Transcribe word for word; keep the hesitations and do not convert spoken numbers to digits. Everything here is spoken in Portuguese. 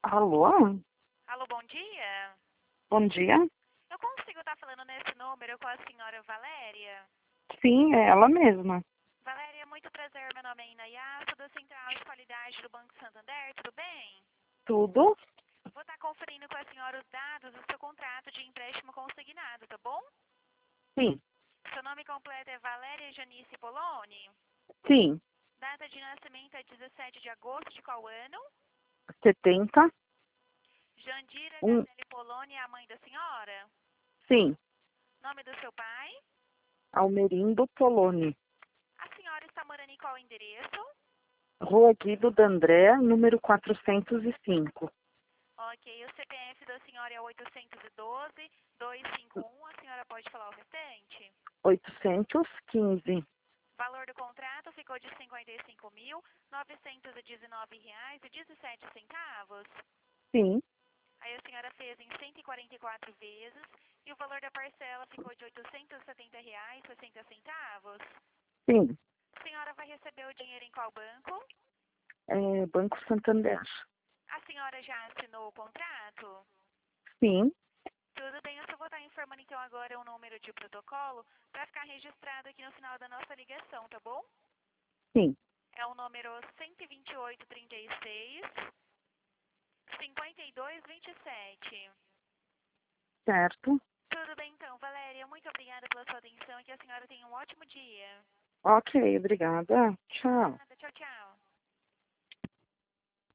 Alô? Alô, bom dia. Bom dia? Eu consigo estar falando nesse número com a senhora Valéria? Sim, é ela mesma. Valéria, muito prazer. Meu nome é Inayá, sou da Central de Qualidade do Banco Santander, tudo bem? Tudo? Vou estar conferindo com a senhora os dados do seu contrato de empréstimo consignado, tá bom? Sim. Seu nome completo é Valéria Janice Poloni? Sim. Data de nascimento é dezessete de agosto de qual ano? setenta? Jandira Um. Gazelli Poloni é a mãe da senhora? Sim. Nome do seu pai? Almerindo Poloni. A senhora está morando em qual endereço? Rua Guido D'Andrea, número quatrocentos e cinco. Ok, o C P F da senhora é oitocentos e doze, duzentos e cinquenta e um, a senhora pode falar o restante? oitocentos e quinze. Valor do contrato ficou de cinquenta e cinco mil, novecentos e dezenove reais e dezessete centavos. Sim. Aí a senhora fez em cento e quarenta e quatro vezes e o valor da parcela ficou de oitocentos e setenta reais e sessenta centavos. Sim. A senhora vai receber o dinheiro em qual banco? É Banco Santander. A senhora já assinou o contrato? Sim. Tudo bem, eu só vou estar informando então agora o número de protocolo para ficar registrado aqui no final da nossa ligação, tá bom? Sim. É o número cento e vinte e oito, trinta e seis, cinquenta e dois, vinte e sete. Certo. Tudo bem então, Valéria, muito obrigada pela sua atenção e que a senhora tenha um ótimo dia. Ok, obrigada. Tchau. Nada, tchau, tchau.